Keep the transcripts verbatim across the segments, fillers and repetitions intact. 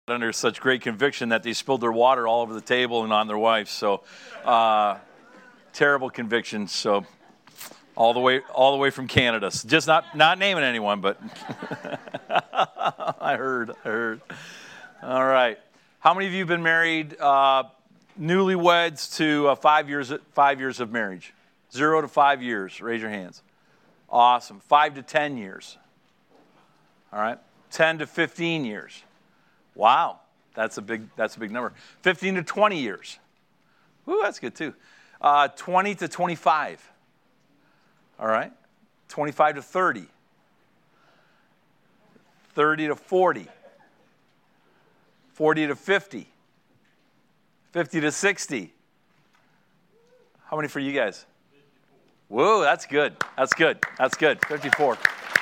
under such great conviction that they spilled their water all over the table and on their wives. So, uh, terrible convictions. So, all the way, all the way from Canada. So just not not naming anyone, but I heard, I heard. All right. How many of you have been married, uh, newlyweds to uh, five years five years of marriage? Zero to five years. Raise your hands. Awesome. Five to ten years. All right. Ten to fifteen years. Wow, that's a big that's a big number. Fifteen to twenty years. Ooh, that's good too. Uh, Twenty to twenty-five. All right. Twenty-five to thirty. Thirty to forty. Forty to fifty. Fifty to sixty. How many for you guys? Whoa, that's good. That's good. That's good. Fifty-four.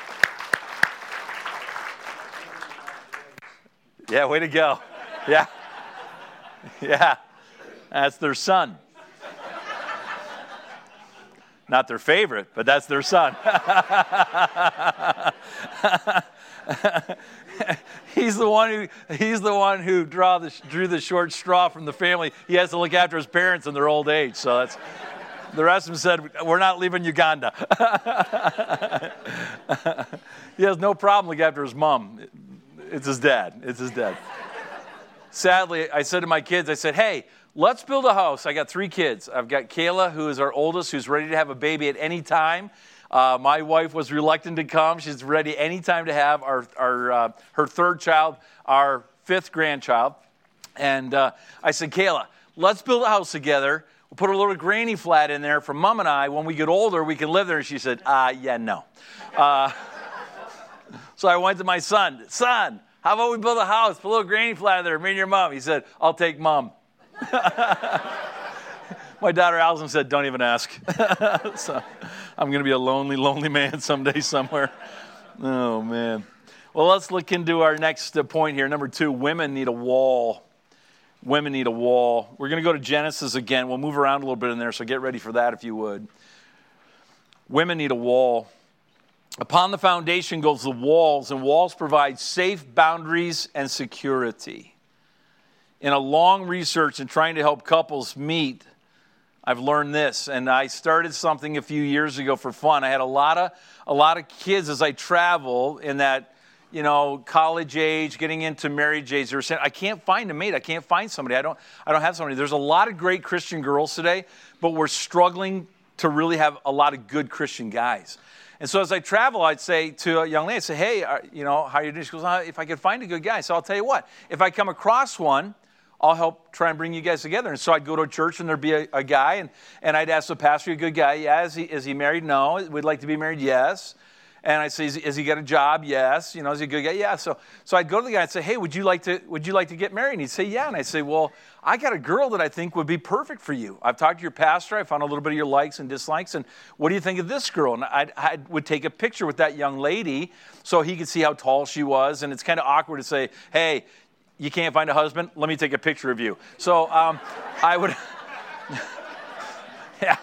Yeah, way to go. Yeah. Yeah. That's their son. Not their favorite, but that's their son. He's the one who he's the one who draw the, drew the short straw from the family. He has to look after his parents in their old age. So that's the rest of them said, "We're not leaving Uganda." He has no problem looking after his mom. It's his dad. It's his dad. Sadly, I said to my kids, I said, hey, let's build a house. I got three kids. I've got Kayla, who is our oldest, who's ready to have a baby at any time. Uh, my wife was reluctant to come. She's ready any time to have our, our uh, her third child, our fifth grandchild. And uh, I said, Kayla, let's build a house together. We'll put a little granny flat in there for Mom and I. When we get older, we can live there. And she said, uh, yeah, no. Uh So I went to my son. Son, how about we build a house, put a little granny flat there, me and your mom. He said, I'll take Mom. My daughter Allison said, don't even ask. So I'm going to be a lonely, lonely man someday somewhere. Oh, man. Well, let's look into our next point here. Number two, women need a wall. Women need a wall. We're going to go to Genesis again. We'll move around a little bit in there, so get ready for that if you would. Women need a wall. Upon the foundation goes the walls, and walls provide safe boundaries and security. In a long research and trying to help couples meet, I've learned this, and I started something a few years ago for fun. I had a lot of a lot of kids as I travel in that, you know, college age, getting into marriage age. They were saying, I can't find a mate. I can't find somebody. I don't I don't have somebody. There's a lot of great Christian girls today, but we're struggling to really have a lot of good Christian guys. And so as I travel, I'd say to a young lady, I'd say, hey, uh, you know, how are you doing? She goes, oh, if I could find a good guy. So I'll tell you what, if I come across one, I'll help try and bring you guys together. And so I'd go to a church and there'd be a, a guy, and, and I'd ask the pastor, a good guy, yeah, is he, is he married? No. We'd like to be married? Yes. And I'd say, is he, has he got a job? Yes. You know, is he a good guy? Yeah. So so I'd go to the guy and say, hey, would you like to would you like to get married? And he'd say, yeah. And I'd say, well, I got a girl that I think would be perfect for you. I've talked to your pastor. I found a little bit of your likes and dislikes. And what do you think of this girl? And I I would take a picture with that young lady so he could see how tall she was. And it's kind of awkward to say, hey, you can't find a husband? Let me take a picture of you. So um, I would, yeah.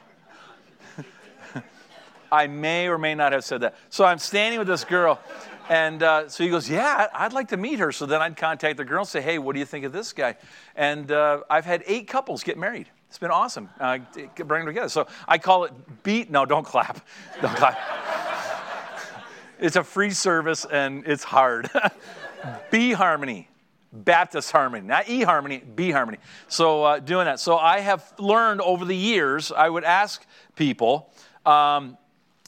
I may or may not have said that. So I'm standing with this girl, and uh, so he goes, yeah, I'd like to meet her. So then I'd contact the girl and say, hey, what do you think of this guy? And uh, I've had eight couples get married. It's been awesome. Uh, bring them together. So I call it beat. No, don't clap. Don't clap. It's a free service, and it's hard. B harmony. Baptist harmony, not E harmony, B harmony. So uh, doing that. So I have learned over the years, I would ask people, um,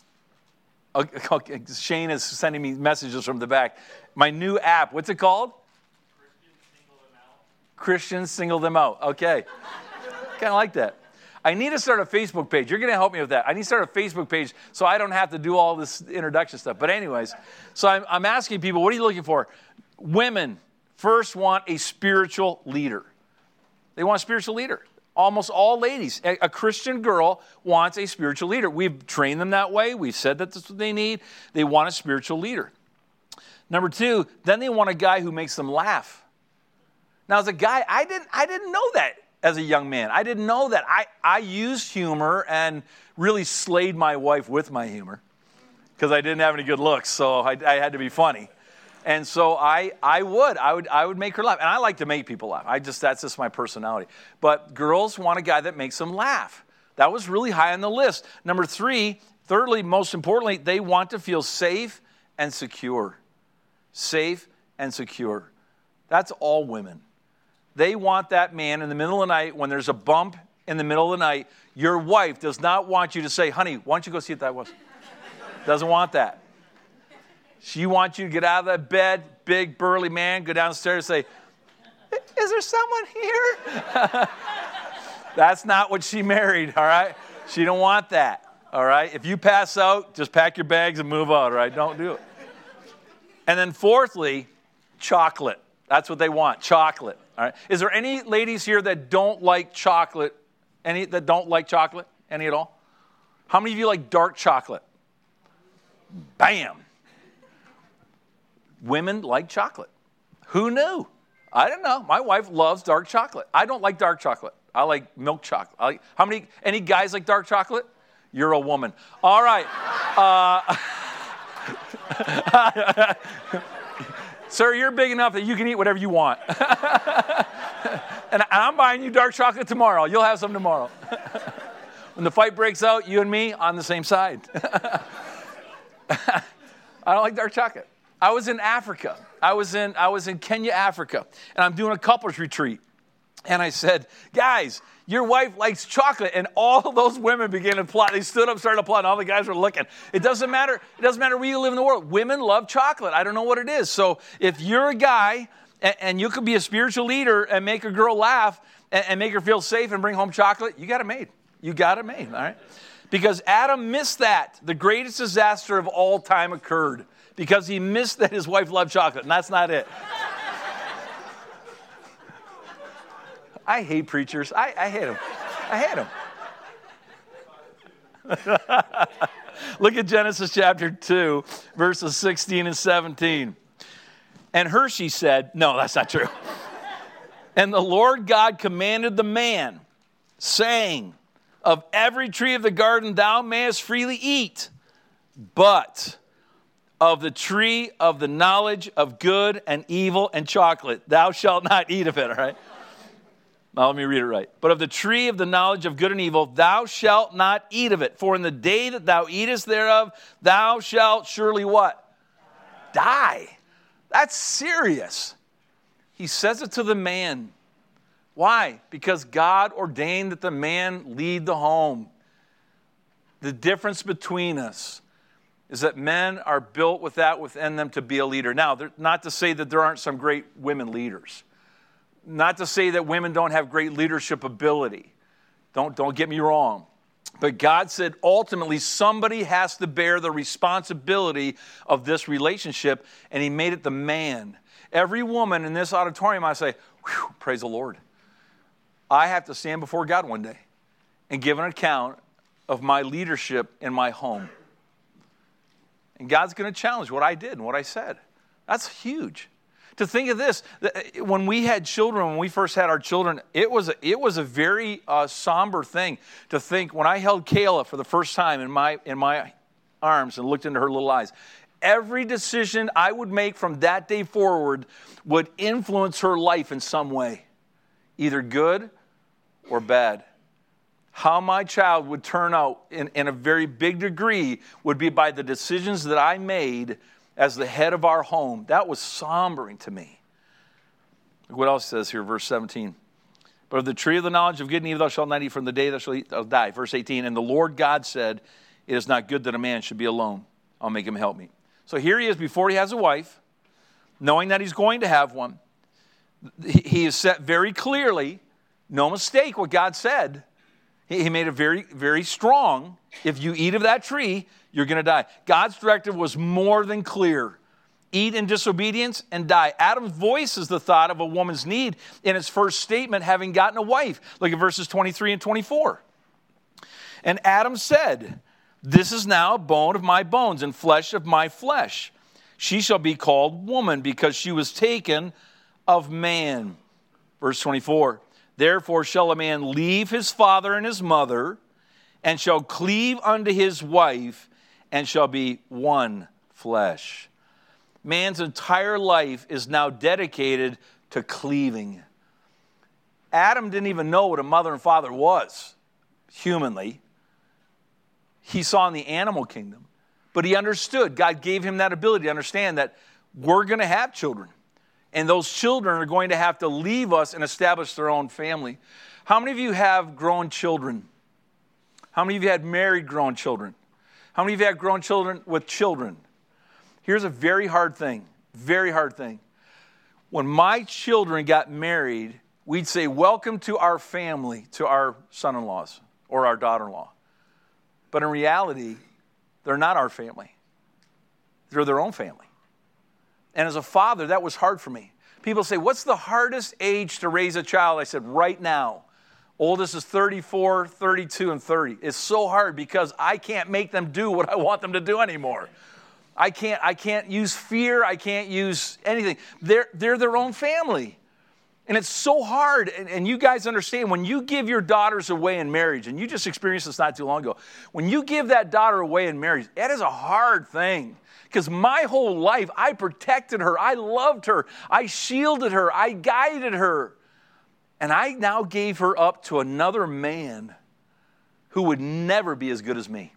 okay, Shane is sending me messages from the back. My new app, what's it called? Christians Single Them Out. Christians Single Them Out. Okay. Kind of like that. I need to start a Facebook page. You're going to help me with that. I need to start a Facebook page so I don't have to do all this introduction stuff. But anyways, so I'm, I'm asking people, what are you looking for? Women first want a spiritual leader. They want a spiritual leader. Almost all ladies, a, a Christian girl wants a spiritual leader. We've trained them that way. We've said that that's what they need. They want a spiritual leader. Number two, then they want a guy who makes them laugh. Now, as a guy, I didn't, I didn't know that as a young man. I didn't know that. I, I used humor and really slayed my wife with my humor because I didn't have any good looks, so I, I had to be funny. And so I, I would, I would, I would make her laugh. And I like to make people laugh. I just, that's just my personality. But girls want a guy that makes them laugh. That was really high on the list. Number three, thirdly, most importantly, they want to feel safe and secure. Safe and secure. That's all women. They want that man in the middle of the night when there's a bump in the middle of the night. Your wife does not want you to say, honey, why don't you go see what that was? Doesn't want that. She wants you to get out of that bed, big burly man, go downstairs and say, is there someone here? That's not what she married, all right? She don't want that, all right? If you pass out, just pack your bags and move out, all right? Don't do it. And then fourthly, chocolate. That's what they want, chocolate, all right? Is there any ladies here that don't like chocolate? Any that don't like chocolate? Any at all? How many of you like dark chocolate? Bam. Women like chocolate. Who knew? I don't know. My wife loves dark chocolate. I don't like dark chocolate. I like milk chocolate. I like, how many, any guys like dark chocolate? You're a woman. All right. Uh, sir, you're big enough that you can eat whatever you want. And I'm buying you dark chocolate tomorrow. You'll have some tomorrow. When the fight breaks out, you and me on the same side. I don't like dark chocolate. I was in Africa. I was in I was in Kenya, Africa, and I'm doing a couples retreat. And I said, guys, your wife likes chocolate. And all those women began to plot. They stood up, started applauding. All the guys were looking. It doesn't matter. It doesn't matter where you live in the world. Women love chocolate. I don't know what it is. So if you're a guy and, and you could be a spiritual leader and make a girl laugh and, and make her feel safe and bring home chocolate, you got it made. You got it made, all right? Because Adam missed that. The greatest disaster of all time occurred because he missed that his wife loved chocolate, and that's not it. I hate preachers. I, I hate them. I hate them. Look at Genesis chapter two, verses sixteen and seventeen. And Hershey said, no, that's not true. And the Lord God commanded the man, saying, of every tree of the garden thou mayest freely eat, but of the tree of the knowledge of good and evil and chocolate, thou shalt not eat of it, all right? Now let me read it right. But of the tree of the knowledge of good and evil, thou shalt not eat of it. For in the day that thou eatest thereof, thou shalt surely what? Die. That's serious. He says it to the man. Why? Because God ordained that the man lead the home. The difference between us is that men are built with that within them to be a leader. Now, not to say that there aren't some great women leaders. Not to say that women don't have great leadership ability. Don't, don't get me wrong. But God said ultimately somebody has to bear the responsibility of this relationship, and he made it the man. Every woman in this auditorium, I say, whew, praise the Lord. I have to stand before God one day and give an account of my leadership in my home. And God's going to challenge what I did and what I said. That's huge. To think of this, when we had children, when we first had our children, it was a, it was a very uh, somber thing to think. When I held Kayla for the first time in my in my arms and looked into her little eyes, every decision I would make from that day forward would influence her life in some way, either good or bad. How my child would turn out in, in a very big degree would be by the decisions that I made as the head of our home. That was sombering to me. Look what else it says here, verse seventeen. But of the tree of the knowledge of good and evil thou shalt not eat, from the day thou shalt eat, thou die. Verse eighteen, and the Lord God said, it is not good that a man should be alone. I'll make him help me. So here he is before he has a wife, knowing that he's going to have one. He is set very clearly, no mistake what God said. He made it very, very strong. If you eat of that tree, you're going to die. God's directive was more than clear. Eat in disobedience and die. Adam voices the thought of a woman's need in his first statement, having gotten a wife. Look at verses twenty-three and twenty-four. And Adam said, this is now a bone of my bones and flesh of my flesh. She shall be called woman because she was taken of man. Verse twenty-four. Therefore shall a man leave his father and his mother, and shall cleave unto his wife, and shall be one flesh. Man's entire life is now dedicated to cleaving. Adam didn't even know what a mother and father was, humanly. He saw in the animal kingdom. But he understood. God gave him that ability to understand that we're going to have children. And those children are going to have to leave us and establish their own family. How many of you have grown children? How many of you had married grown children? How many of you had grown children with children? Here's a very hard thing, very hard thing. When my children got married, we'd say, welcome to our family, to our son-in-laws or our daughter-in-law. But in reality, they're not our family. They're their own family. And as a father, that was hard for me. People say, what's the hardest age to raise a child? I said, right now. Oldest is thirty-four, thirty-two, and thirty. It's so hard because I can't make them do what I want them to do anymore. I can't, I can't use fear. I can't use anything. They're, they're their own family. And it's so hard. And, and you guys understand, when you give your daughters away in marriage, and you just experienced this not too long ago, when you give that daughter away in marriage, that is a hard thing. Because my whole life, I protected her. I loved her. I shielded her. I guided her. And I now gave her up to another man who would never be as good as me.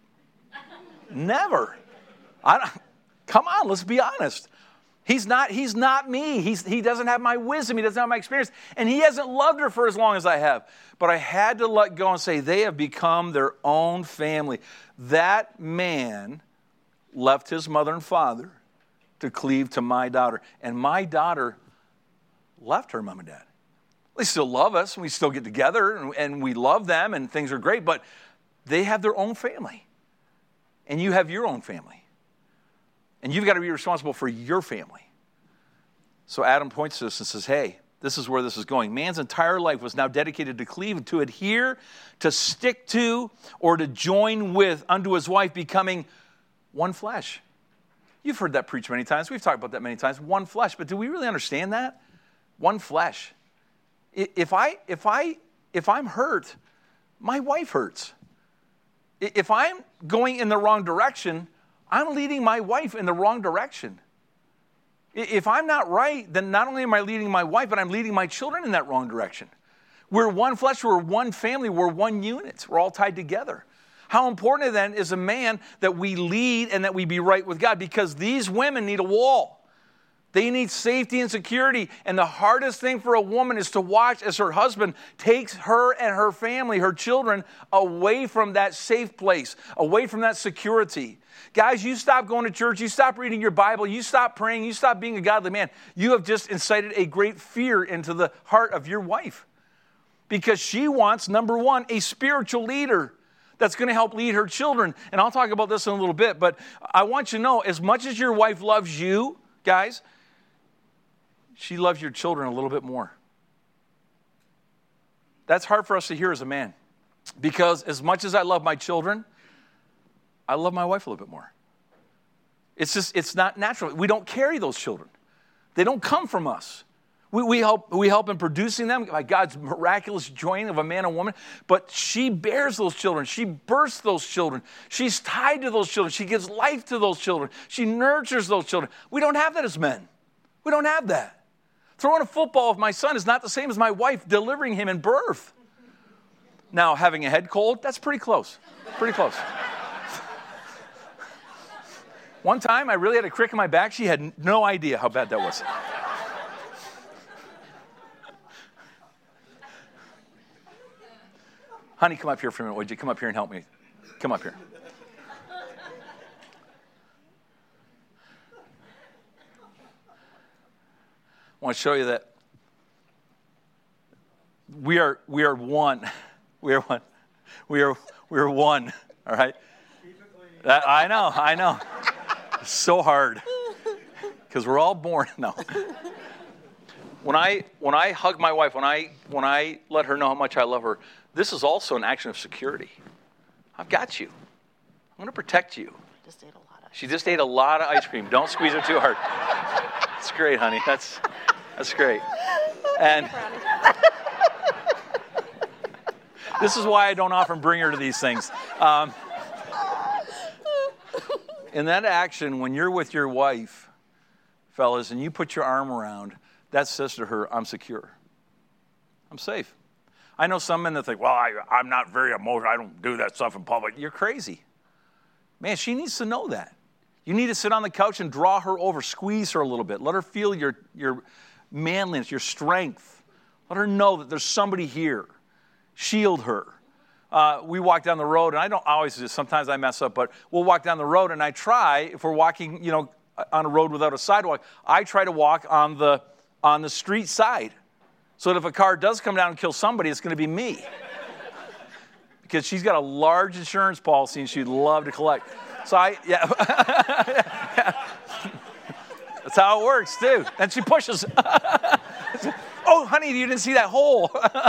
Never. I don't, come on, let's be honest. He's not, he's not me. He's, he doesn't have my wisdom. He doesn't have my experience. And he hasn't loved her for as long as I have. But I had to let go and say, they have become their own family. That man left his mother and father to cleave to my daughter. And my daughter left her mom and dad. They still love us, and we still get together, and, and we love them, and things are great, but they have their own family. And you have your own family. And you've got to be responsible for your family. So Adam points to us and says, hey, this is where this is going. Man's entire life was now dedicated to cleave, to adhere, to stick to, or to join with unto his wife, becoming one flesh. You've heard that preached many times. We've talked about that many times. One flesh. But do we really understand that? One flesh. If I, if I, if I'm hurt, my wife hurts. If I'm going in the wrong direction, I'm leading my wife in the wrong direction. If I'm not right, then not only am I leading my wife, but I'm leading my children in that wrong direction. We're one flesh, we're one family, we're one unit. We're all tied together. How important then is a man that we lead and that we be right with God? Because these women need a wall. They need safety and security. And the hardest thing for a woman is to watch as her husband takes her and her family, her children, away from that safe place, away from that security. Guys, you stop going to church, you stop reading your Bible, you stop praying, you stop being a godly man. You have just incited a great fear into the heart of your wife. Because she wants, number one, a spiritual leader that's going to help lead her children. And I'll talk about this in a little bit, but I want you to know, as much as your wife loves you, guys, she loves your children a little bit more. That's hard for us to hear as a man. Because as much as I love my children, I love my wife a little bit more. It's just, it's not natural. We don't carry those children. They don't come from us. We, we help, we help in producing them by God's miraculous joining of a man and woman. But she bears those children. She births those children. She's tied to those children. She gives life to those children. She nurtures those children. We don't have that as men. We don't have that. Throwing a football with my son is not the same as my wife delivering him in birth. Now, having a head cold, that's pretty close. Pretty close. One time, I really had a crick in my back. She had no idea how bad that was. Honey, come up here for a minute, would you? Come up here and help me. Come up here. I want to show you that we are we are one. We are one. We are we are one. All right. That, I know. I know. It's so hard because we're all born. No. When I when I hug my wife, when I when I let her know how much I love her, this is also an action of security. I've got you. I'm going to protect you. Just ate a lot of she just ate a lot of ice cream. Don't squeeze her too hard. It's great, honey. That's that's great. And this is why I don't often bring her to these things. Um, in that action, when you're with your wife, fellas, and you put your arm around, that says to her, I'm secure. I'm safe. I know some men that think, well, I, I'm not very emotional. I don't do that stuff in public. You're crazy. Man, she needs to know that. You need to sit on the couch and draw her over, squeeze her a little bit. Let her feel your, your manliness, your strength. Let her know that there's somebody here. Shield her. Uh, we walk down the road, and I don't always do this. Sometimes I mess up, but we'll walk down the road, and I try, if we're walking, you know, on a road without a sidewalk, I try to walk on the on the street side, so that if a car does come down and kill somebody, it's going to be me. Because she's got a large insurance policy, and she'd love to collect. So I, yeah. That's how it works, too. And she pushes. Oh, honey, you didn't see that hole.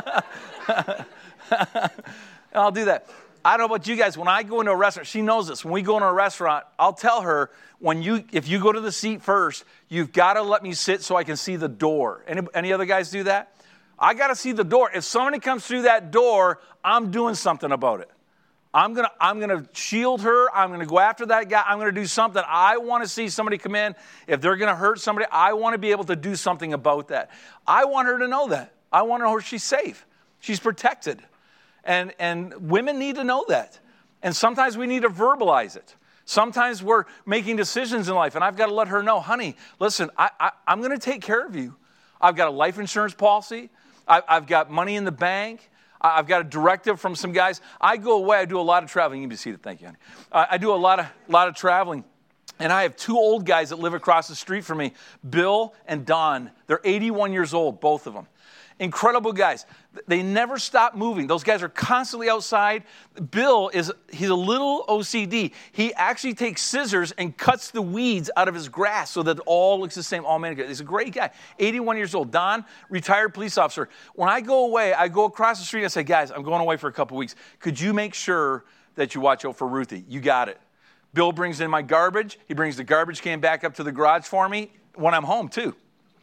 I'll do that. I don't know about you guys. When I go into a restaurant, she knows this. When we go into a restaurant, I'll tell her, when you, if you go to the seat first, you've got to let me sit so I can see the door. Any, any other guys do that? I got to see the door. If somebody comes through that door, I'm doing something about it. I'm going to I'm gonna shield her. I'm going to go after that guy. I'm going to do something. I want to see somebody come in. If they're going to hurt somebody, I want to be able to do something about that. I want her to know that. I want to know she's safe. She's protected. And, and women need to know that. And sometimes we need to verbalize it. Sometimes we're making decisions in life, and I've got to let her know, honey, listen, I, I, I'm going to take care of you. I've got a life insurance policy. I, I've got money in the bank. I've got a directive from some guys. I go away. I do a lot of traveling. You can be seated. Thank you, honey. Uh, I do a lot of, lot of traveling. And I have two old guys that live across the street from me, Bill and Don. They're eighty-one years old, both of them. Incredible guys. They never stop moving. Those guys are constantly outside. Bill is, he's a little O C D. He actually takes scissors and cuts the weeds out of his grass so that it all looks the same, all manicured. He's a great guy. eighty-one years old. Don, retired police officer. When I go away, I go across the street and I say, guys, I'm going away for a couple weeks. Could you make sure that you watch out for Ruthie? You got it. Bill brings in my garbage. He brings the garbage can back up to the garage for me when I'm home, too.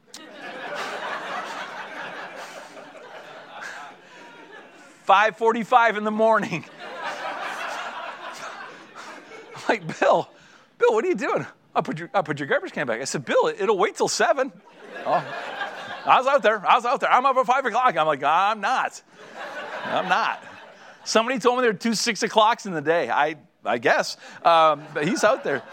five forty-five in the morning. I'm like, Bill, Bill, what are you doing? I'll put your, I'll put your garbage can back. I said, Bill, it'll wait till seven. Oh, I was out there. I was out there. I'm up at five o'clock. I'm like, I'm not. I'm not. Somebody told me there are two six o'clocks in the day. I, I guess. Um, but he's out there.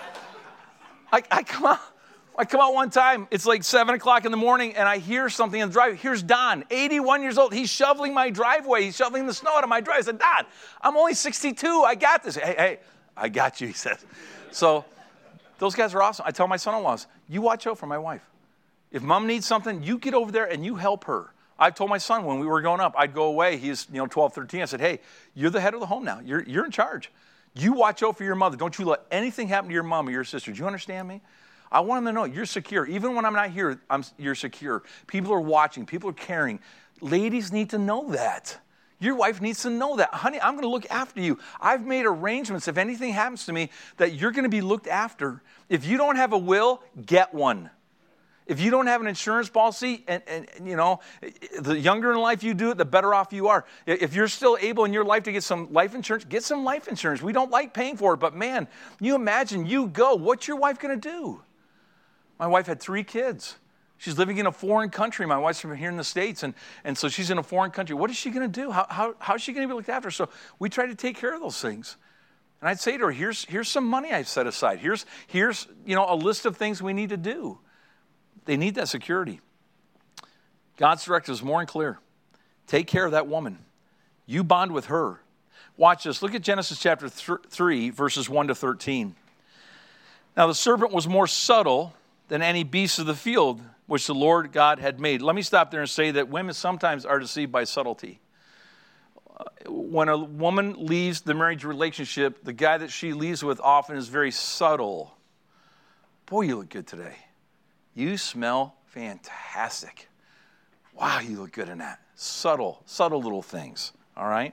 I, I come out. I come out one time, it's like seven o'clock in the morning, and I hear something in the driveway. Here's Don, eighty-one years old. He's shoveling my driveway. He's shoveling the snow out of my driveway. I said, Don, I'm only sixty-two. I got this. Hey, hey, I got you, he says. So those guys are awesome. I tell my son-in-laws, you watch out for my wife. If mom needs something, you get over there and you help her. I told my son when we were growing up, I'd go away. He's, you know, twelve, thirteen. I said, hey, you're the head of the home now. You're, you're in charge. You watch out for your mother. Don't you let anything happen to your mom or your sister. Do you understand me? I want them to know you're secure. Even when I'm not here, I'm, you're secure. People are watching. People are caring. Ladies need to know that. Your wife needs to know that. Honey, I'm going to look after you. I've made arrangements. If anything happens to me, that you're going to be looked after. If you don't have a will, get one. If you don't have an insurance policy, and, and, and you know, the younger in life you do it, the better off you are. If you're still able in your life to get some life insurance, get some life insurance. We don't like paying for it, but man, you imagine you go. What's your wife going to do? My wife had three kids. She's living in a foreign country. My wife's from here in the States, and, and so she's in a foreign country. What is she going to do? How, how, how is she going to be looked after? So we try to take care of those things. And I'd say to her, here's, here's some money I've set aside. Here's, here's you know, a list of things we need to do. They need that security. God's directive is more and clear. Take care of that woman. You bond with her. Watch this. Look at Genesis chapter three, verses one to thirteen. Now the serpent was more subtle than any beast of the field which the Lord God had made. Let me stop there and say that women sometimes are deceived by subtlety. When a woman leaves the marriage relationship, the guy that she leaves with often is very subtle. Boy, you look good today. You smell fantastic. Wow, you look good in that. Subtle, subtle little things, all right?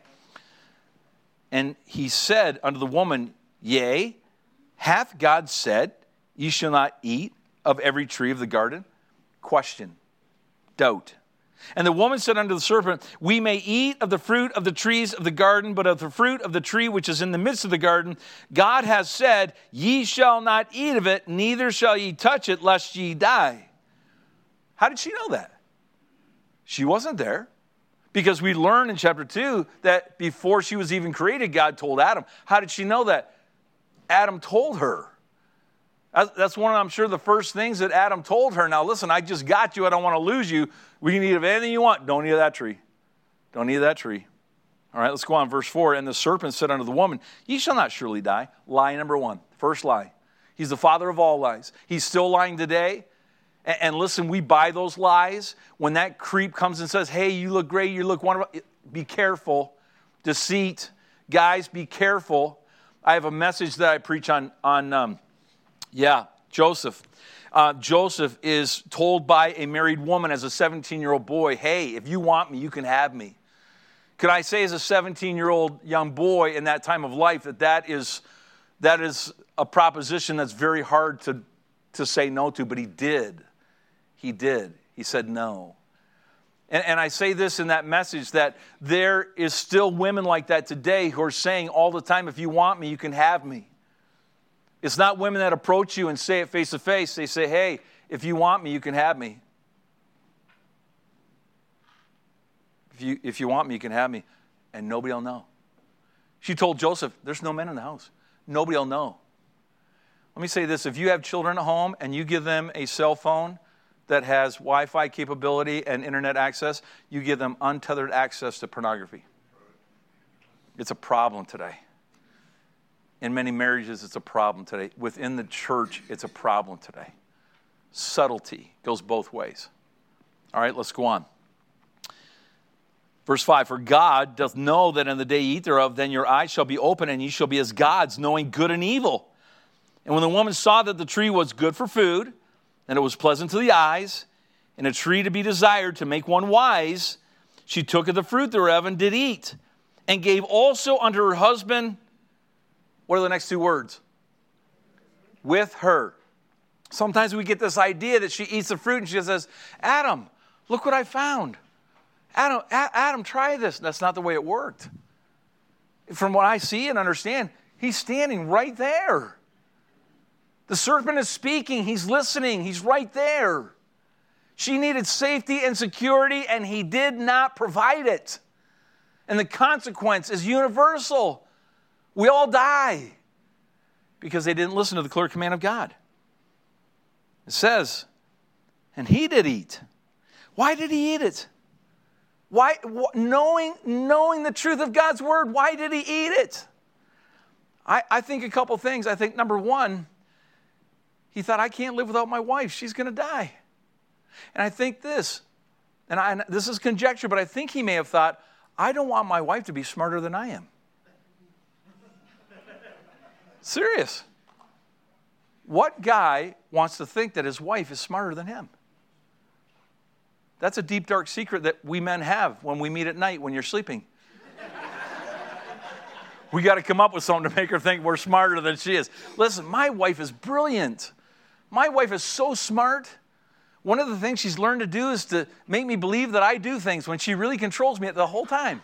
And he said unto the woman, yea, hath God said, ye shall not eat of every tree of the garden? Question, doubt. And the woman said unto the serpent, we may eat of the fruit of the trees of the garden, but of the fruit of the tree which is in the midst of the garden, God has said, ye shall not eat of it, neither shall ye touch it, lest ye die. How did she know that? She wasn't there. Because we learn in chapter two that before she was even created, God told Adam. How did she know that? Adam told her. That's one of, I'm sure, the first things that Adam told her. Now, listen, I just got you. I don't want to lose you. We can eat of anything you want. Don't eat of that tree. Don't eat of that tree. All right, let's go on. Verse four. And the serpent said unto the woman, ye shall not surely die. Lie number one. First lie. He's the father of all lies. He's still lying today. And, and listen, we buy those lies. When that creep comes and says, hey, you look great. You look wonderful. Be careful. Deceit. Guys, be careful. I have a message that I preach on, on um, yeah, Joseph. Uh, Joseph is told by a married woman as a seventeen-year-old boy, hey, if you want me, you can have me. Could I say as a seventeen-year-old young boy in that time of life that that is, that is a proposition that's very hard to, to say no to, but he did. He did. He said no. And, and I say this in that message that there is still women like that today who are saying all the time, if you want me, you can have me. It's not women that approach you and say it face to face. They say, hey, if you want me, you can have me. If you, if you want me, you can have me. And nobody will know. She told Joseph, there's no men in the house. Nobody will know. Let me say this. If you have children at home and you give them a cell phone that has Wi-Fi capability and internet access, you give them untethered access to pornography. It's a problem today. In many marriages, it's a problem today. Within the church, it's a problem today. Subtlety goes both ways. All right, let's go on. Verse five, for God doth know that in the day ye eat thereof, then your eyes shall be open, and ye shall be as gods, knowing good and evil. And when the woman saw that the tree was good for food, and it was pleasant to the eyes, and a tree to be desired to make one wise, she took of the fruit thereof and did eat, and gave also unto her husband. What are the next two words? With her. Sometimes we get this idea that she eats the fruit and she says, Adam, look what I found. Adam, A- Adam, try this. That's not the way it worked. From what I see and understand, he's standing right there. The serpent is speaking. He's listening. He's right there. She needed safety and security, and he did not provide it. And the consequence is universal. We all die because they didn't listen to the clear command of God. It says, and he did eat. Why did he eat it? Why, knowing, knowing the truth of God's word, why did he eat it? I, I think a couple things. I think number one, he thought, I can't live without my wife. She's going to die. And I think this, and, I, and this is conjecture, but I think he may have thought, I don't want my wife to be smarter than I am. Serious. What guy wants to think that his wife is smarter than him? That's a deep, dark secret that we men have when we meet at night when you're sleeping. We got to come up with something to make her think we're smarter than she is. Listen, my wife is brilliant. My wife is so smart. One of the things she's learned to do is to make me believe that I do things when she really controls me the whole time.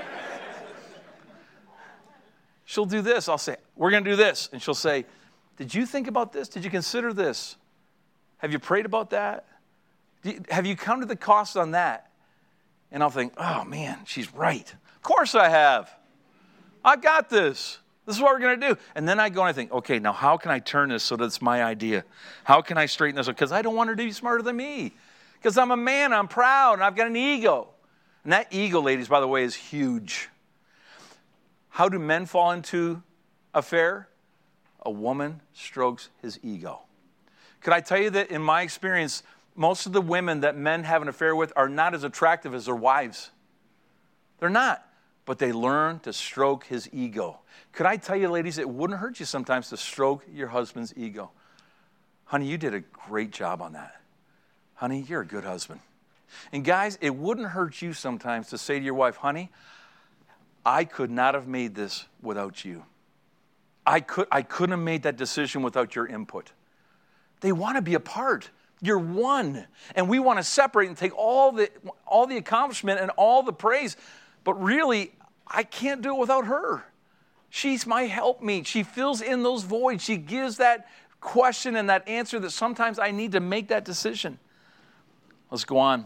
She'll do this. I'll say, we're going to do this. And she'll say, did you think about this? Did you consider this? Have you prayed about that? You, have you counted the cost on that? And I'll think, oh, man, she's right. Of course I have. I got this. This is what we're going to do. And then I go and I think, okay, now how can I turn this so that it's my idea? How can I straighten this up? Because I don't want her to be smarter than me. Because I'm a man, I'm proud, and I've got an ego. And that ego, ladies, by the way, is huge. How do men fall into affair? A woman strokes his ego. Could I tell you that in my experience, most of the women that men have an affair with are not as attractive as their wives. They're not. But they learn to stroke his ego. Could I tell you, ladies, it wouldn't hurt you sometimes to stroke your husband's ego. Honey, you did a great job on that. Honey, you're a good husband. And guys, it wouldn't hurt you sometimes to say to your wife, honey, I could not have made this without you. I, could, I couldn't have made that decision without your input. They want to be a part. You're one. And we want to separate and take all the, all the accomplishment and all the praise. But really, I can't do it without her. She's my helpmeet. She fills in those voids. She gives that question and that answer that sometimes I need to make that decision. Let's go on.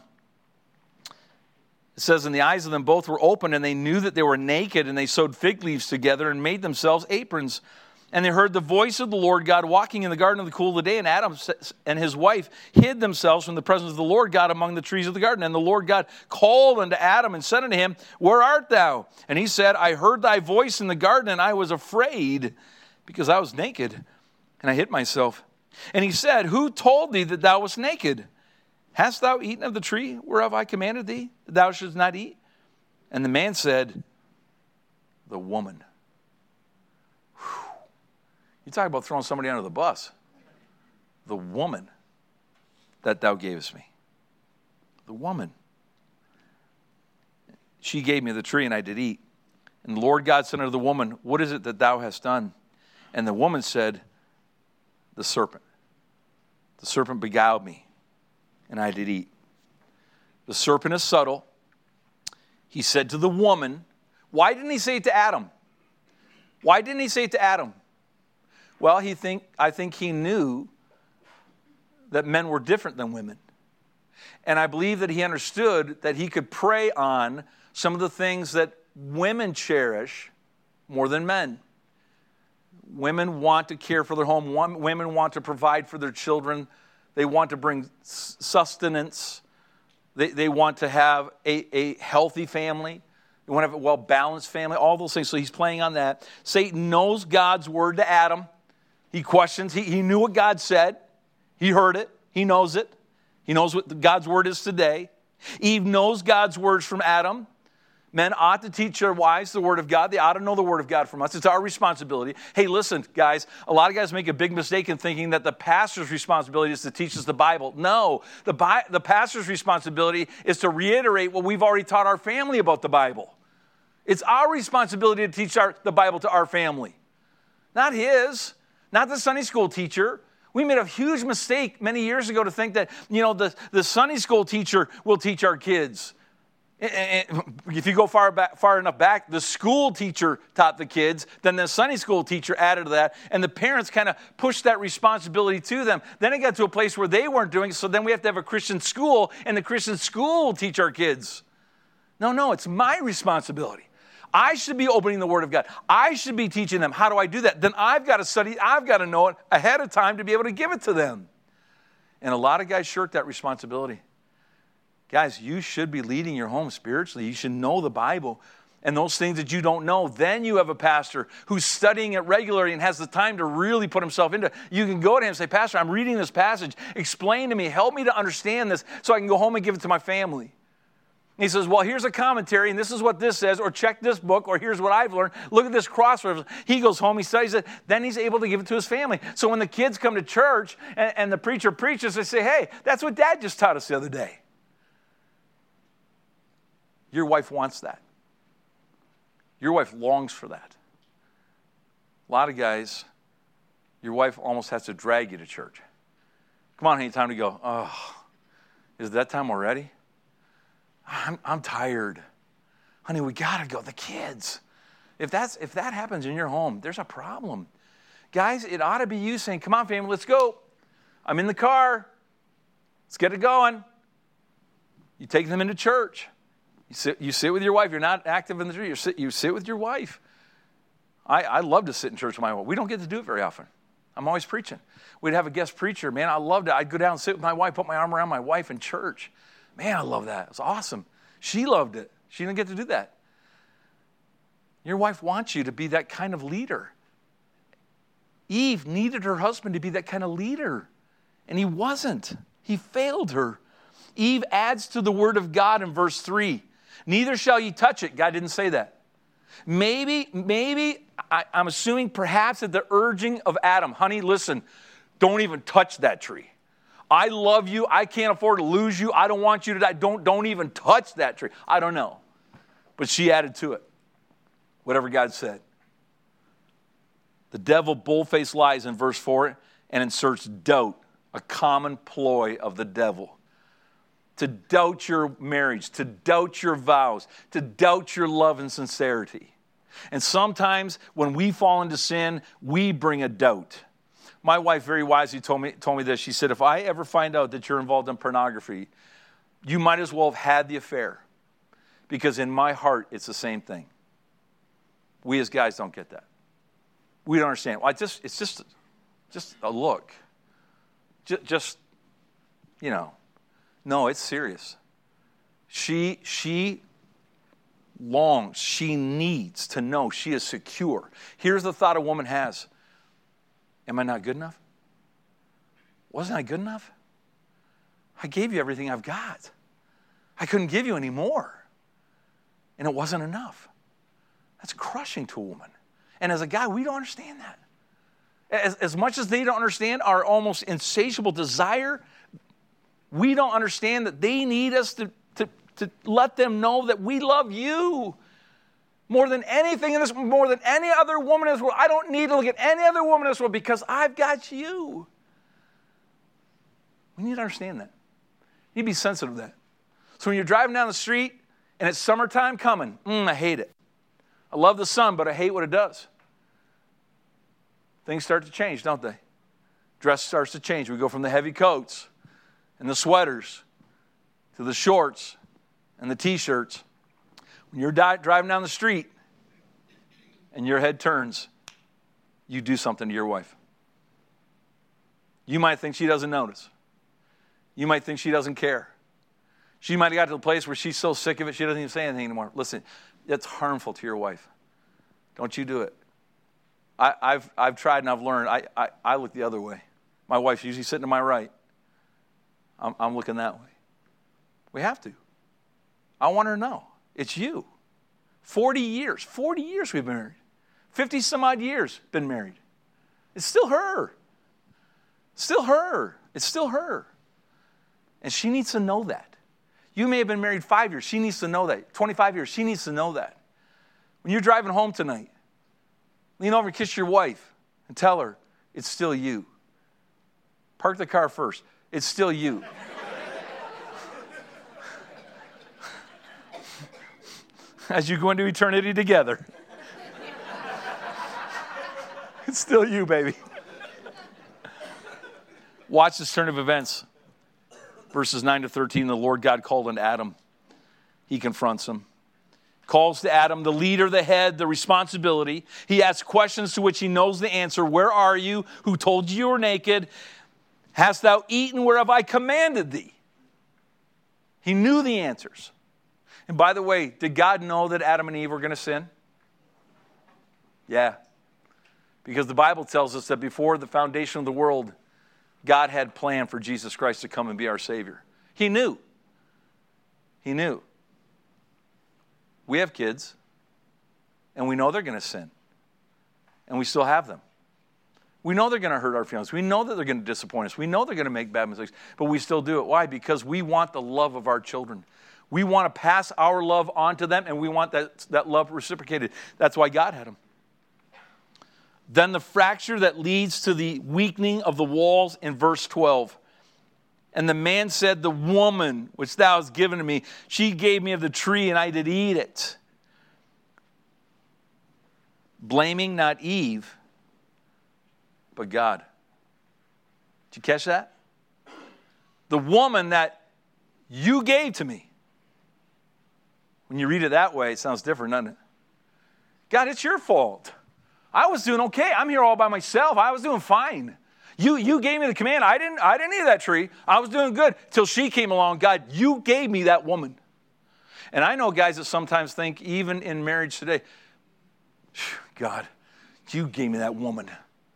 It says, and the eyes of them both were open, and they knew that they were naked, and they sewed fig leaves together and made themselves aprons. And they heard the voice of the Lord God walking in the garden of the cool of the day, and Adam and his wife hid themselves from the presence of the Lord God among the trees of the garden. And the Lord God called unto Adam and said unto him, where art thou? And he said, I heard thy voice in the garden, and I was afraid, because I was naked, and I hid myself. And he said, who told thee that thou wast naked? Hast thou eaten of the tree whereof I commanded thee, that thou shouldst not eat? And the man said, the woman. Whew. You talk about throwing somebody under the bus. The woman that thou gavest me. The woman. She gave me the tree, and I did eat. And the Lord God said unto the woman, what is it that thou hast done? And the woman said, the serpent. The serpent beguiled me, and I did eat. The serpent is subtle. He said to the woman, why didn't he say it to Adam? Why didn't he say it to Adam? Well, he think I think he knew that men were different than women. And I believe that he understood that he could prey on some of the things that women cherish more than men. Women want to care for their home. Women want to provide for their children. They want to bring sustenance. They, they want to have a, a healthy family. They want to have a well-balanced family, all those things. So he's playing on that. Satan knows God's word to Adam. He questions. He, he knew what God said. He heard it. He knows it. He knows what God's word is today. Eve knows God's words from Adam. Men ought to teach their wives the word of God. They ought to know the word of God from us. It's our responsibility. Hey, listen, guys, a lot of guys make a big mistake in thinking that the pastor's responsibility is to teach us the Bible. No, the, Bi- the pastor's responsibility is to reiterate what we've already taught our family about the Bible. It's our responsibility to teach our, the Bible to our family, not his, not the Sunday school teacher. We made a huge mistake many years ago to think that, you know, the, the Sunday school teacher will teach our kids. If you go far back, far enough back, the school teacher taught the kids, then the Sunday school teacher added to that, and the parents kind of pushed that responsibility to them. Then it got to a place where they weren't doing it, so then we have to have a Christian school, and the Christian school will teach our kids. No, no, it's my responsibility. I should be opening the Word of God. I should be teaching them. How do I do that? Then I've got to study. I've got to know it ahead of time to be able to give it to them. And a lot of guys shirk that responsibility. Guys, you should be leading your home spiritually. You should know the Bible. And those things that you don't know, then you have a pastor who's studying it regularly and has the time to really put himself into it. You can go to him and say, Pastor, I'm reading this passage. Explain to me. Help me to understand this so I can go home and give it to my family. And he says, well, here's a commentary, and this is what this says, or check this book, or here's what I've learned. Look at this cross-reference. He goes home, he studies it, then he's able to give it to his family. So when the kids come to church and, and the preacher preaches, they say, hey, that's what Dad just taught us the other day. Your wife wants that. Your wife longs for that. A lot of guys, your wife almost has to drag you to church. Come on, honey, time to go. Oh, is it that time already? I'm, I'm tired. Honey, we got to go. The kids. If that's if that happens in your home, there's a problem. Guys, it ought to be you saying, come on, family, let's go. I'm in the car. Let's get it going. You take them into church. You sit, you sit with your wife. You're not active in the church. You sit, you sit with your wife. I, I love to sit in church with my wife. We don't get to do it very often. I'm always preaching. We'd have a guest preacher. Man, I loved it. I'd go down and sit with my wife, put my arm around my wife in church. Man, I love that. It was awesome. She loved it. She didn't get to do that. Your wife wants you to be that kind of leader. Eve needed her husband to be that kind of leader, and he wasn't. He failed her. Eve adds to the word of God in verse three. Neither shall ye touch it. God didn't say that. Maybe, maybe, I, I'm assuming perhaps at the urging of Adam, honey, listen, don't even touch that tree. I love you. I can't afford to lose you. I don't want you to die. Don't, don't even touch that tree. I don't know. But she added to it whatever God said. The devil bull-faced lies in verse four and inserts doubt a common ploy of the devil. To doubt your marriage, to doubt your vows, to doubt your love and sincerity. And sometimes when we fall into sin, we bring a doubt. My wife very wisely told me, told me this. She said, if I ever find out that you're involved in pornography, you might as well have had the affair. Because in my heart, it's the same thing. We as guys don't get that. We don't understand. Well, I just, it's just, just a look. Just, just, you know. No, it's serious. She, she longs, she needs to know she is secure. Here's the thought a woman has. Am I not good enough? Wasn't I good enough? I gave you everything I've got. I couldn't give you any more. And it wasn't enough. That's crushing to a woman. And as a guy, we don't understand that. As, as much as they don't understand our almost insatiable desire, we don't understand that they need us to, to, to let them know that we love you. More than anything in this, more than any other woman in this world. I don't need to look at any other woman in this world because I've got you. We need to understand that. You need to be sensitive to that. So when you're driving down the street and it's summertime coming, mm, I hate it. I love the sun, but I hate what it does. Things start to change, don't they? Dress starts to change. We go from the heavy coats and the sweaters to the shorts and the T-shirts. When you're di- driving down the street and your head turns, you do something to your wife. You might think she doesn't notice. You might think she doesn't care. She might have got to the place where she's so sick of it, she doesn't even say anything anymore. Listen, that's harmful to your wife. Don't you do it. I, I've, I've tried and I've learned. I, I, I look the other way. My wife's usually sitting to my right. I'm, I'm looking that way. We have to. I want her to know. It's you. forty years. forty years we've been married. fifty some odd years been married. It's still her. Still her. It's still her. And she needs to know that. You may have been married five years. She needs to know that. twenty-five years. She needs to know that. When you're driving home tonight, lean over and kiss your wife and tell her, it's still you. Park the car first. It's still you. As you go into eternity together. It's still you, baby. Watch this turn of events. Verses nine to thirteen, the Lord God called on Adam. He confronts him. Calls to Adam, the leader, the head, the responsibility. He asks questions to which he knows the answer. Where are you? Who told you you were naked? Hast thou eaten whereof I commanded thee? He knew the answers. And by the way, did God know that Adam and Eve were going to sin? Yeah. Because the Bible tells us that before the foundation of the world, God had planned for Jesus Christ to come and be our Savior. He knew. He knew. We have kids, and we know they're going to sin. And we still have them. We know they're going to hurt our feelings. We know that they're going to disappoint us. We know they're going to make bad mistakes, but we still do it. Why? Because we want the love of our children. We want to pass our love on to them, and we want that, that love reciprocated. That's why God had them. Then the fracture that leads to the weakening of the walls in verse twelve. And the man said, the woman which thou hast given to me, she gave me of the tree, and I did eat it. Blaming not Eve, but God. Did you catch that? The woman that you gave to me. When you read it that way, it sounds different, doesn't it? God, it's your fault. I was doing okay. I'm here all by myself. I was doing fine. You, you gave me the command. I didn't, I didn't eat that tree. I was doing good till she came along. God, you gave me that woman. And I know guys that sometimes think, even in marriage today, God, you gave me that woman.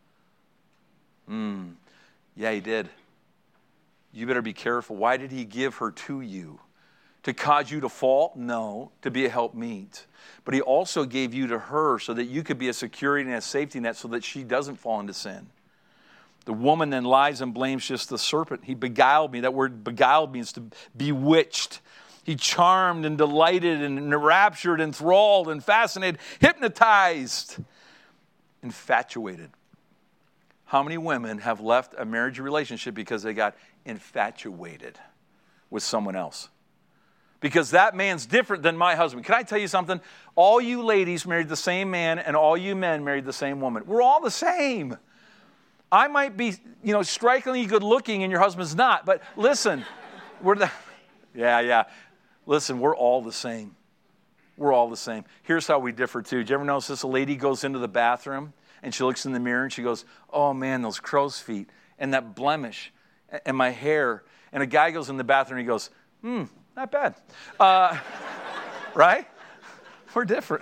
Hmm. Yeah, he did. You better be careful. Why did he give her to you? To cause you to fall? No, to be a helpmeet. But he also gave you to her so that you could be a security and a safety net so that she doesn't fall into sin. The woman then lies and blames just the serpent. He beguiled me. That word beguiled means to bewitched. He charmed and delighted and enraptured, enthralled and fascinated, hypnotized, infatuated. how many women have left a marriage relationship because they got infatuated with someone else? Because that man's different than my husband. Can I tell you something? All you ladies married the same man, and all you men married the same woman. We're all the same. I might be, you know, strikingly good looking and your husband's not, but listen, we're the, yeah, yeah. Listen, we're all the same. We're all the same. Here's how we differ too. Did you ever notice this? A lady goes into the bathroom and she looks in the mirror and she goes, oh man, those crow's feet and that blemish and my hair. And a guy goes in the bathroom and he goes, hmm, not bad. Uh, right? We're different.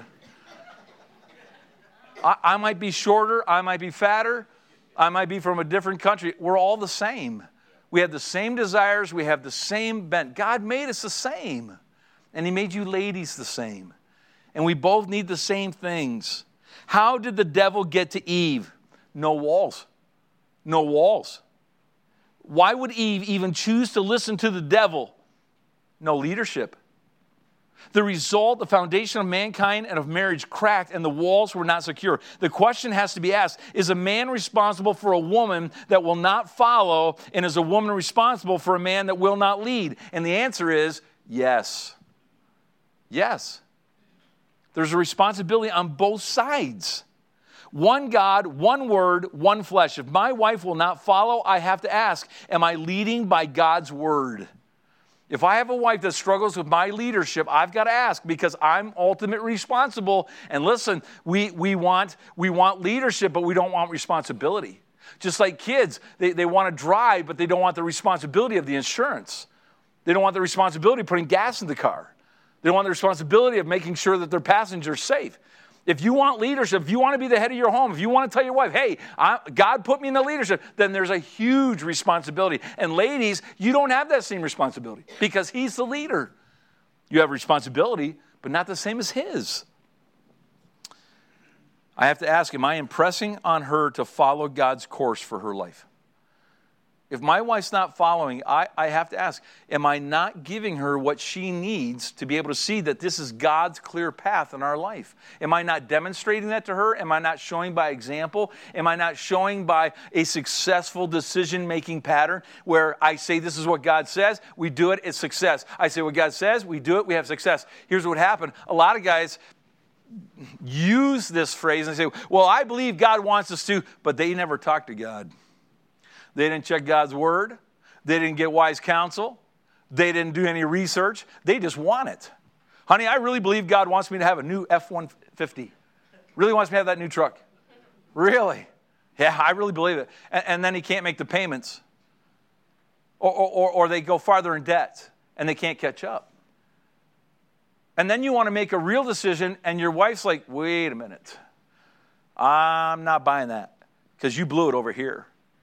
I, I might be shorter. I might be fatter. I might be from a different country. We're all the same. We have the same desires. We have the same bent. God made us the same. And he made you ladies the same. And we both need the same things. How did the devil get to Eve? No walls. No walls. Why would Eve even choose to listen to the devil? No leadership. The result, the foundation of mankind and of marriage cracked and the walls were not secure. The question has to be asked, is a man responsible for a woman that will not follow, and is a woman responsible for a man that will not lead? And the answer is yes. Yes. There's a responsibility on both sides. One God, one word, one flesh. If my wife will not follow, I have to ask, am I leading by God's word? If I have a wife that struggles with my leadership, I've got to ask because I'm ultimately responsible. And listen, we, we, want, we want leadership, but we don't want responsibility. Just like kids, they, they want to drive, but they don't want the responsibility of the insurance. They don't want the responsibility of putting gas in the car. They don't want the responsibility of making sure that their passengers are safe. If you want leadership, if you want to be the head of your home, if you want to tell your wife, hey, I, God put me in the leadership, then there's a huge responsibility. And ladies, you don't have that same responsibility because he's the leader. You have responsibility, but not the same as his. I have to ask, am I impressing on her to follow God's course for her life? If my wife's not following, I, I have to ask, am I not giving her what she needs to be able to see that this is God's clear path in our life? Am I not demonstrating that to her? Am I not showing by example? Am I not showing by a successful decision-making pattern where I say this is what God says, we do it, it's success. I say what God says, we do it, we have success. Here's what happened. A lot of guys use this phrase and say, well, I believe God wants us to, but they never talk to God. They didn't check God's word. They didn't get wise counsel. They didn't do any research. They just want it. Honey, I really believe God wants me to have a new F one fifty. Really wants me to have that new truck. Really? Yeah, I really believe it. And, and then he can't make the payments. Or, or, or they go farther in debt and they can't catch up. And then you want to make a real decision and your wife's like, wait a minute. I'm not buying that because you blew it over here.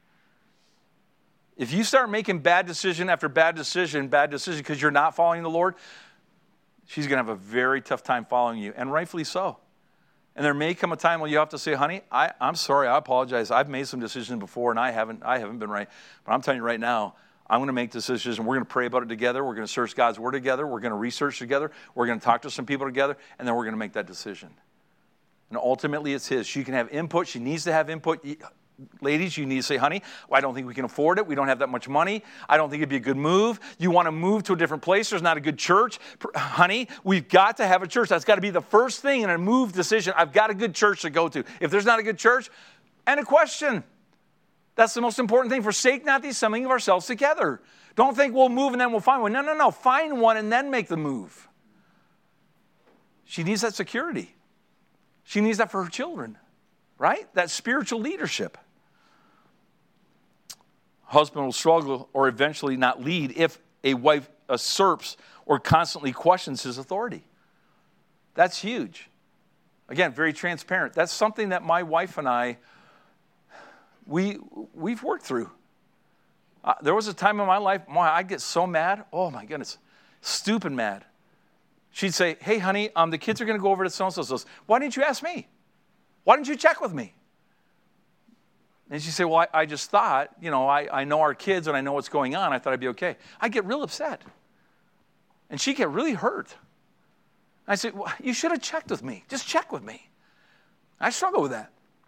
If you start making bad decision after bad decision, bad decision because you're not following the Lord, she's going to have a very tough time following you, and rightfully so. And there may come a time when you have to say, honey, I, I'm sorry, I apologize. I've made some decisions before, and I haven't, I haven't been right. But I'm telling you right now, I'm going to make this decision. We're going to pray about it together. We're going to search God's word together. We're going to research together. We're going to talk to some people together, and then we're going to make that decision. And ultimately, it's his. She can have input. She needs to have input. Ladies, you need to say, honey, well, I don't think we can afford it. We don't have that much money. I don't think it'd be a good move. You want to move to a different place. There's not a good church. Honey, we've got to have a church. That's got to be the first thing in a move decision. I've got a good church to go to. If there's not a good church, and a question. That's the most important thing. Forsake not the assembling of ourselves together. Don't think we'll move and then we'll find one. No, no, no. Find one and then make the move. She needs that security. She needs that for her children, right? That spiritual leadership. Husband will struggle or eventually not lead if a wife usurps or constantly questions his authority. That's huge. Again, very transparent. That's something that my wife and I, we, we've worked through. Uh, there was a time in my life, I'd get so mad. Oh, my goodness. Stupid mad. She'd say, hey, honey, um, the kids are going to go over to so-and-so's. Why didn't you ask me? Why didn't you check with me? And she'd say, well, I, I just thought, you know, I, I know our kids and I know what's going on. I thought I'd be okay. I'd get real upset. And she'd get really hurt. I said, well, you should have checked with me. Just check with me. I struggle with that.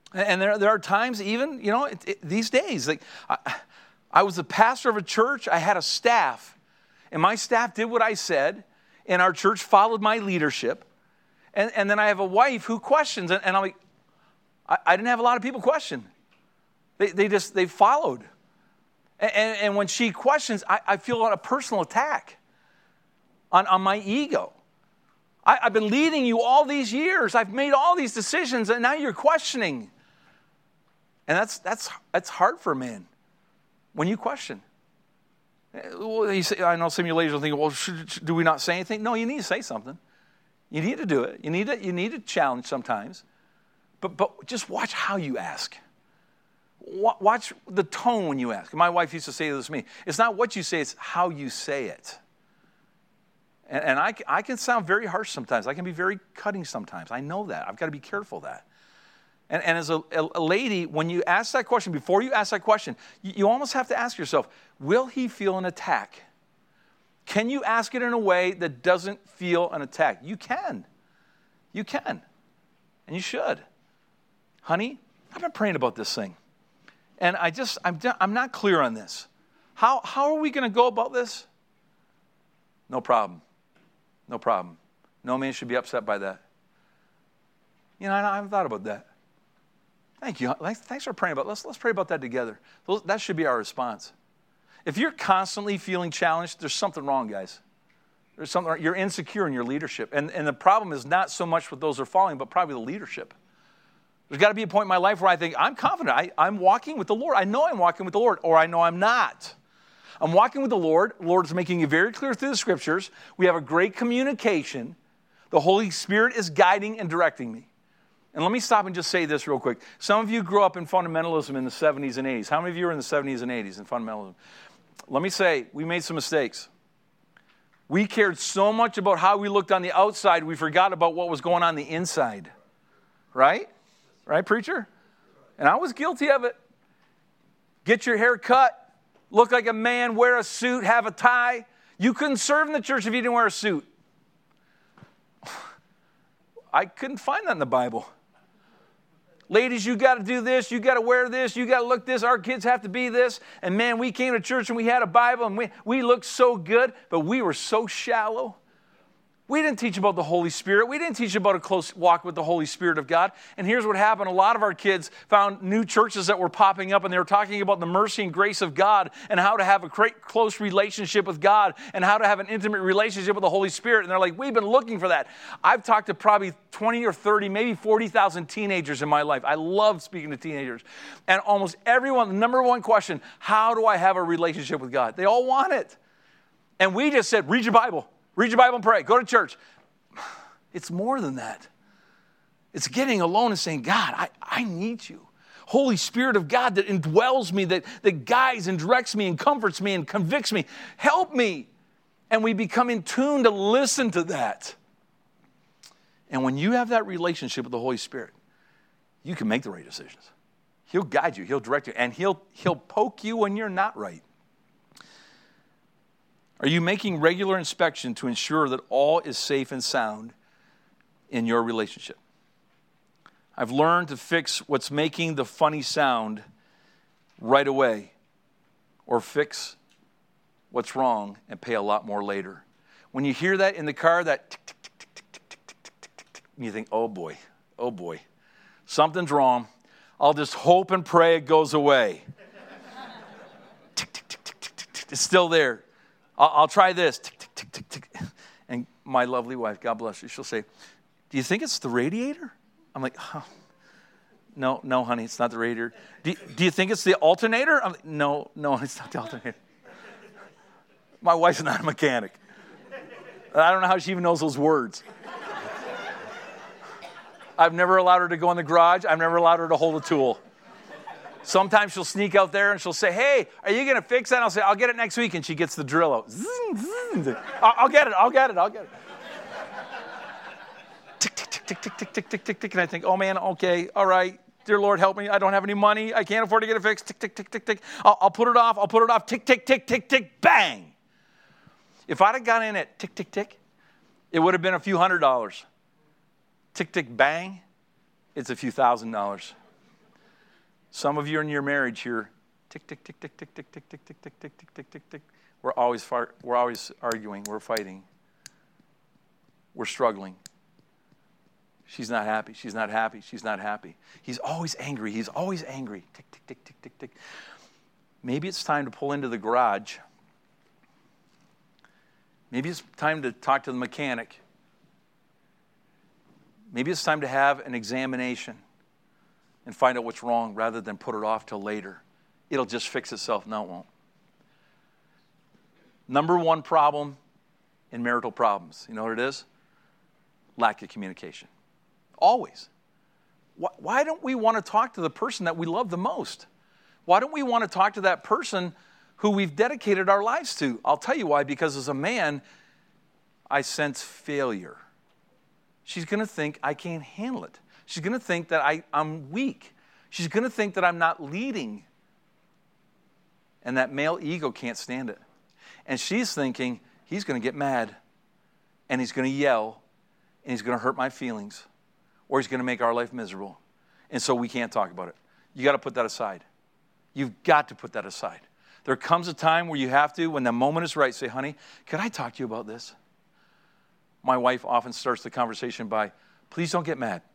And there, there are times even, you know, it, it, these days, like I, I was the pastor of a church, I had a staff, and my staff did what I said, and our church followed my leadership. And, and then I have a wife who questions, and, and I'm like, I, I didn't have a lot of people question. They, they just, they followed. And, and, and when she questions, I, I feel a personal attack on, on my ego. I, I've been leading you all these years. I've made all these decisions, and now you're questioning. And that's that's that's hard for a man when you question. Well, you say, I know some of you ladies will think, well, should, should, do we not say anything? No, you need to say something. You need to do it. You need to, you need to challenge sometimes. But, but just watch how you ask. Watch the tone when you ask. My wife used to say this to me. It's not what you say, it's how you say it. And, and I, I can sound very harsh sometimes. I can be very cutting sometimes. I know that. I've got to be careful of that. And, and as a, a lady, when you ask that question, before you ask that question, you, you almost have to ask yourself, will he feel an attack? Can you ask it in a way that doesn't feel an attack? You can. You can. And you should. Honey, I've been praying about this thing. And I just, I'm, I'm not clear on this. How, how are we going to go about this? No problem. No problem. No man should be upset by that. You know, I haven't thought about that. Thank you. Thanks for praying about it. Let's, let's pray about that together. That should be our response. If you're constantly feeling challenged, there's something wrong, guys. There's something wrong. You're insecure in your leadership. And, and the problem is not so much with those who are following, but probably the leadership. There's got to be a point in my life where I think, I'm confident. I, I'm walking with the Lord. I know I'm walking with the Lord, or I know I'm not. I'm walking with the Lord. The Lord is making it very clear through the Scriptures. We have a great communication. The Holy Spirit is guiding and directing me. And let me stop and just say this real quick. Some of you grew up in fundamentalism in the seventies and eighties. How many of you were in the seventies and eighties in fundamentalism? Let me say, we made some mistakes. We cared so much about how we looked on the outside, we forgot about what was going on the inside. Right? Right, preacher? And I was guilty of it. Get your hair cut, look like a man, wear a suit, have a tie. You couldn't serve in the church if you didn't wear a suit. I couldn't find that in the Bible. Ladies, you got to do this. You got to wear this. You got to look this. Our kids have to be this. And man, we came to church and we had a Bible and we, we looked so good, but we were so shallow. We didn't teach about the Holy Spirit. We didn't teach about a close walk with the Holy Spirit of God. And here's what happened. A lot of our kids found new churches that were popping up, and they were talking about the mercy and grace of God and how to have a great close relationship with God and how to have an intimate relationship with the Holy Spirit. And they're like, we've been looking for that. I've talked to probably twenty or thirty, maybe forty thousand teenagers in my life. I love speaking to teenagers. And almost everyone, the number one question, how do I have a relationship with God? They all want it. And we just said, read your Bible. Read your Bible and pray. Go to church. It's more than that. It's getting alone and saying, God, I, I need you. Holy Spirit of God that indwells me, that, that guides and directs me and comforts me and convicts me. Help me. And we become in tune to listen to that. And when you have that relationship with the Holy Spirit, you can make the right decisions. He'll guide you. He'll direct you. And he'll, he'll poke you when you're not right. Are you making regular inspection to ensure that all is safe and sound in your relationship? I've learned to fix what's making the funny sound right away, or fix what's wrong and pay a lot more later. When you hear that in the car, that tick, tick, tick, tick, tick, tick, tick, tick, tick, tick, tick, you think, oh boy, oh boy, something's wrong. I'll just hope and pray it goes away. Tick, tick, tick, tick, tick, tick, tick. It's still there. I'll, I'll try this. Tick, tick, tick, tick, tick. And my lovely wife, God bless her, she'll say, do you think it's the radiator? I'm like, oh, no, no, honey, it's not the radiator. Do you, do you think it's the alternator? I'm like, no, no, it's not the alternator. My wife's not a mechanic. I don't know how she even knows those words. I've never allowed her to go in the garage. I've never allowed her to hold a tool. Sometimes she'll sneak out there and she'll say, hey, are you going to fix that? And I'll say, I'll get it next week. And she gets the drill out. I'll, I'll get it. I'll get it. I'll get it. Tick, tick, tick, tick, tick, tick, tick, tick, tick, tick. And I think, oh, man, okay, all right. Dear Lord, help me. I don't have any money. I can't afford to get it fixed. Tick, tick, tick, tick, tick. I'll, I'll put it off. I'll put it off. Tick, tick, tick, tick, tick, bang. If I'd have gone in at tick, tick, tick, it would have been a few hundred dollars. Tick, tick, bang, it's a few thousand dollars. Some of you in your marriage here, tick, tick, tick, tick, tick, tick, tick, tick, tick, tick, tick, tick, tick, tick, tick. We're always far, we're always arguing. We're fighting. We're struggling. She's not happy. She's not happy. She's not happy. He's always angry. He's always angry. Tick, tick, tick, tick, tick, tick. Maybe it's time to pull into the garage. Maybe it's time to talk to the mechanic. Maybe it's time to have an examination and find out what's wrong rather than put it off till later. It'll just fix itself. No, it won't. Number one problem in marital problems, you know what it is? Lack of communication. Always. Why don't we want to talk to the person that we love the most? Why don't we want to talk to that person who we've dedicated our lives to? I'll tell you why, because as a man, I sense failure. She's going to think I can't handle it. She's going to think that I, I'm weak. She's going to think that I'm not leading. And that male ego can't stand it. And she's thinking, he's going to get mad, and he's going to yell, and he's going to hurt my feelings, or he's going to make our life miserable. And so we can't talk about it. You got to put that aside. You've got to put that aside. There comes a time where you have to, when the moment is right, say, honey, can I talk to you about this? My wife often starts the conversation by, please don't get mad.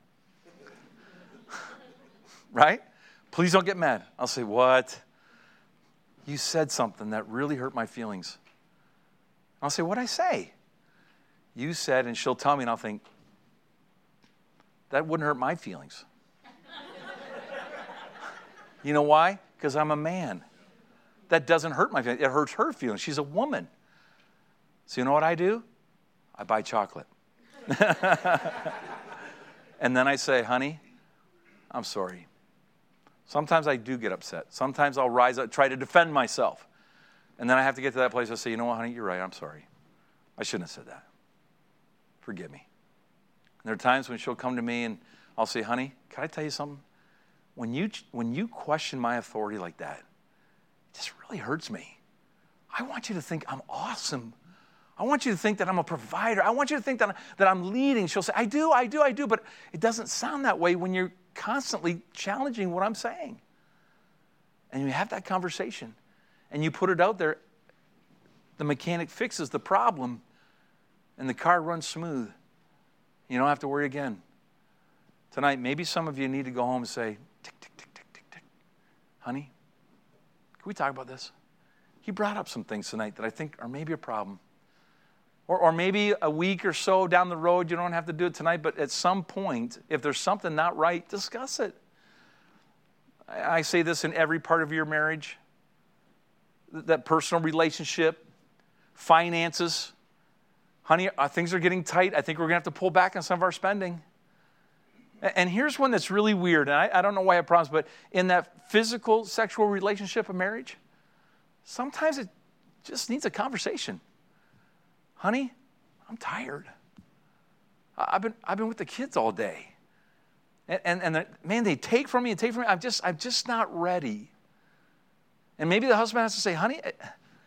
Right? Please don't get mad. I'll say, what? You said something that really hurt my feelings. I'll say, what'd I say? You said, and she'll tell me, and I'll think, that wouldn't hurt my feelings. You know why? Because I'm a man. That doesn't hurt my feelings. It hurts her feelings. She's a woman. So you know what I do? I buy chocolate. And then I say, honey, I'm sorry. Sometimes I do get upset. Sometimes I'll rise up, try to defend myself. And then I have to get to that place where I say, you know what, honey, you're right. I'm sorry. I shouldn't have said that. Forgive me. And there are times when she'll come to me and I'll say, honey, can I tell you something? When you, when you question my authority like that, it just really hurts me. I want you to think I'm awesome. I want you to think that I'm a provider. I want you to think that, that I'm leading. She'll say, I do, I do, I do. But it doesn't sound that way when you're constantly challenging what I'm saying. And you have that conversation. And you put it out there. The mechanic fixes the problem. And the car runs smooth. You don't have to worry again. Tonight, maybe some of you need to go home and say, tick, tick, tick, tick, tick, tick. Honey, can we talk about this? He brought up some things tonight that I think are maybe a problem. Or, or maybe a week or so down the road, you don't have to do it tonight, but at some point, if there's something not right, discuss it. I, I say this in every part of your marriage, that personal relationship, finances. Honey, uh, things are getting tight. I think we're going to have to pull back on some of our spending. And, and here's one that's really weird, and I, I don't know why I promise, but in that physical, sexual relationship of marriage, sometimes it just needs a conversation. Honey, I'm tired. I've been I've been with the kids all day. And, and, and the, man, they take from me and take from me. I'm just, I'm just not ready. And maybe the husband has to say, honey, I,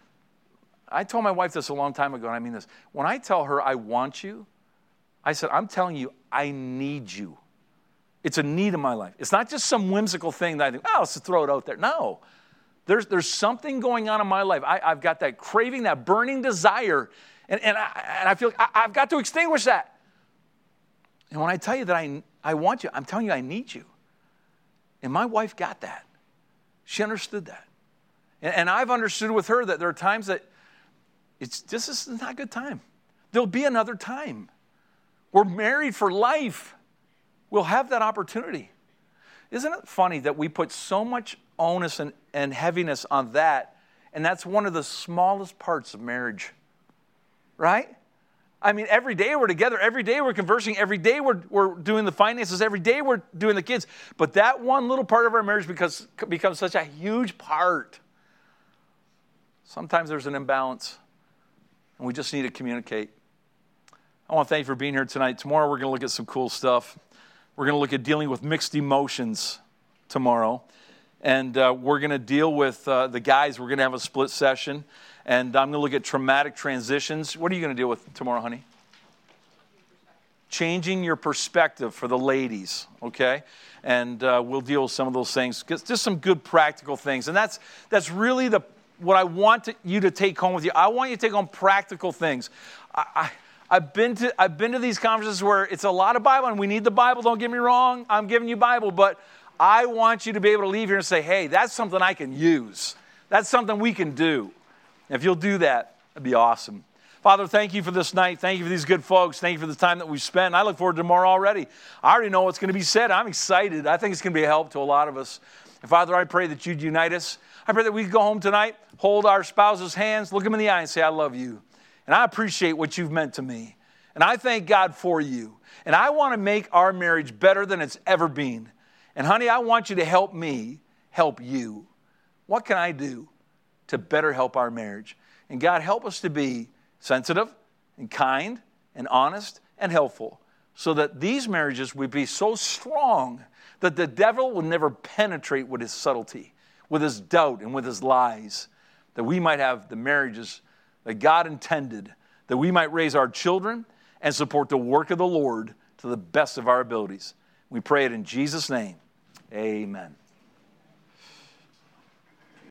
I told my wife this a long time ago, and I mean this. When I tell her I want you, I said, I'm telling you, I need you. It's a need in my life. It's not just some whimsical thing that I think, oh, let's throw it out there. No. There's, there's something going on in my life. I, I've got that craving, that burning desire, and, and, I, and I feel like I, I've got to extinguish that. And when I tell you that I, I want you, I'm telling you I need you. And my wife got that. She understood that. And, and I've understood with her that there are times that it's this is not a good time. There'll be another time. We're married for life. We'll have that opportunity. Isn't it funny that we put so much onus and, and heaviness on that, and that's one of the smallest parts of marriage, right? I mean, every day we're together, every day we're conversing, every day we're, we're doing the finances, every day we're doing the kids, but that one little part of our marriage becomes, becomes such a huge part. Sometimes there's an imbalance, and we just need to communicate. I want to thank you for being here tonight. Tomorrow we're going to look at some cool stuff. We're going to look at dealing with mixed emotions tomorrow. And uh, we're going to deal with uh, the guys. We're going to have a split session. And I'm going to look at traumatic transitions. What are you going to deal with tomorrow, honey? changing your perspective for the ladies, okay? And uh, we'll deal with some of those things, just some good practical things. And that's that's really the what I want to, you to take home with you. I want you to take home practical things. I, I, I've been to I've been to these conferences where it's a lot of Bible, and we need the Bible. Don't get me wrong. I'm giving you Bible, but I want you to be able to leave here and say, hey, that's something I can use. That's something we can do. And if you'll do that, that'd be awesome. Father, thank you for this night. Thank you for these good folks. Thank you for the time that we've spent. I look forward to tomorrow already. I already know what's going to be said. I'm excited. I think it's going to be a help to a lot of us. And Father, I pray that you'd unite us. I pray that we go home tonight, hold our spouse's hands, look them in the eye and say, I love you. And I appreciate what you've meant to me. And I thank God for you. And I want to make our marriage better than it's ever been. And honey, I want you to help me help you. What can I do to better help our marriage? And God, help us to be sensitive and kind and honest and helpful so that these marriages would be so strong that the devil will never penetrate with his subtlety, with his doubt and with his lies, that we might have the marriages that God intended, that we might raise our children and support the work of the Lord to the best of our abilities. We pray it in Jesus' name. Amen.